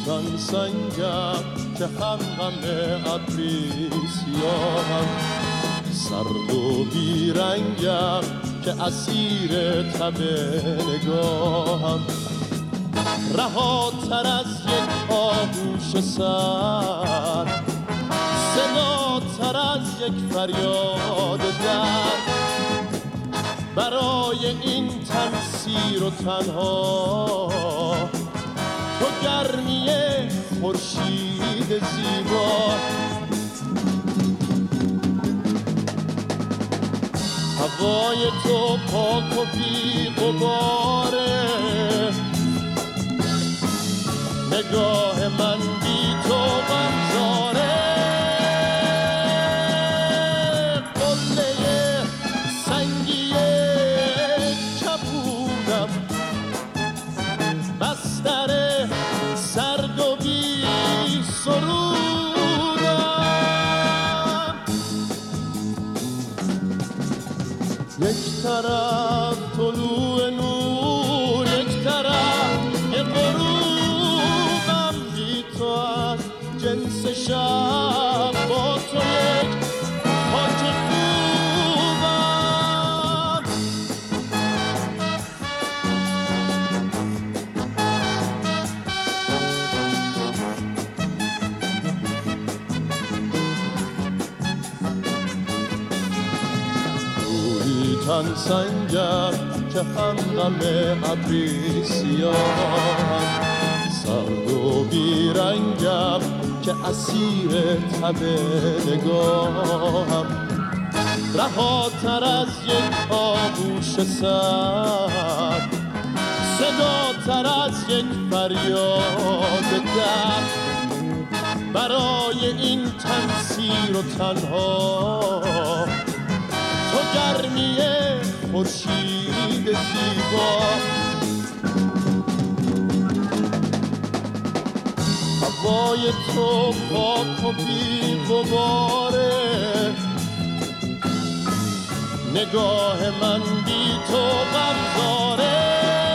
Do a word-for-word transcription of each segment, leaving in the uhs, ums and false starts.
رویتان سنگم که هم غم ابری سیاهم، سرد و بیرنگم که اسیر تب نگاهم، رهاتر از یک آغوش سر، صداتر از یک فریاد درد، برای این تن سیر و تنها تو گرمی خورشید زیبا. هوای تو پاک و بی غباره، نگاه من بی تو غمزاره، قله سنگی کبودم، بستر سرد و بی سرودم، یک طرف طلوع نور، یک طرف یه غروبم، بی تو از جنس شب، با تو یک خاک خوبم. رویتان سنگم که هم غم ابری سیاهم، سرد و بیرنگم که اسیر تب نگاهم، رهاتر از یک آغوش سر، صداتر از یک فریاد درد، برای این تن سیر و تنها تو گرمی خورشید زیبا. هوای تو پاک و بی غباره، نگاه من بی تو غمزاره،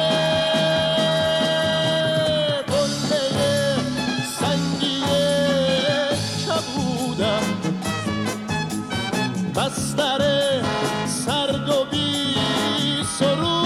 قله سنگی کبودم، بستر سرد و بی سرودم،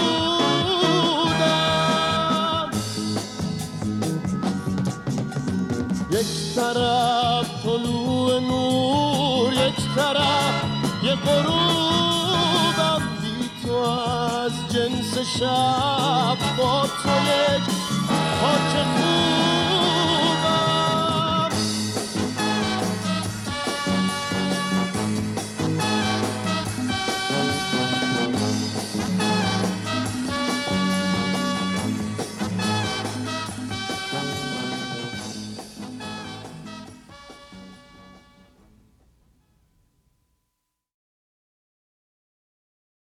یک طرف طلوع نور، یک طرف یه غروبم، بی تو از جنس شب، با تو یک خاک خوب.